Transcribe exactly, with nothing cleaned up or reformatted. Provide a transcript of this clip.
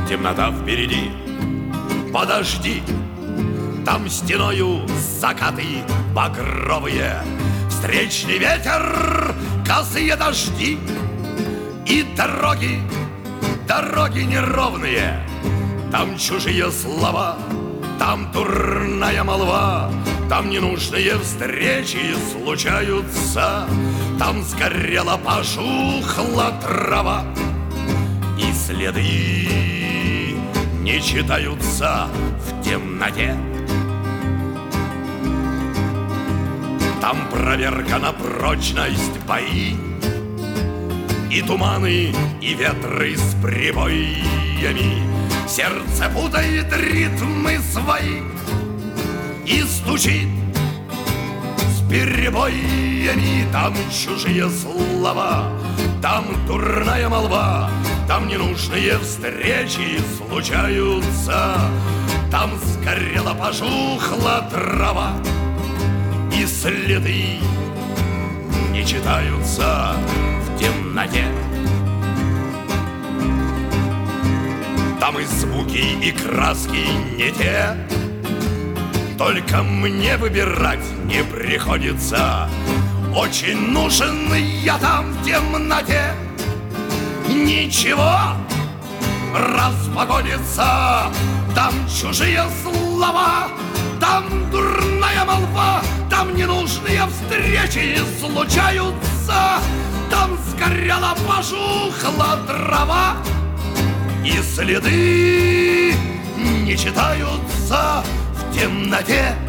темнота впереди. Подожди, там стеною закаты багровые, встречный ветер, косые дожди. И дороги, дороги неровные, там чужие слова, там дурная молва, там ненужные встречи случаются, там сгорела, пожухла трава, и следы не читаются в темноте. Там проверка на прочность, бои, и туманы, и ветры с прибоями. Сердце путает ритмы свои и стучит с перебоями. Там чужие слова, там дурная молва, там ненужные встречи случаются, там сгорела, пожухла трава, и следы не читаются в темноте. Там и звуки, и краски не те, только мне выбирать не приходится. Очень нужен я там в темноте. Ничего, распогодится, там чужие слова, там дурная молва, там ненужные встречи случаются, там сгорела, пожухла трава, и следы не читаются в темноте.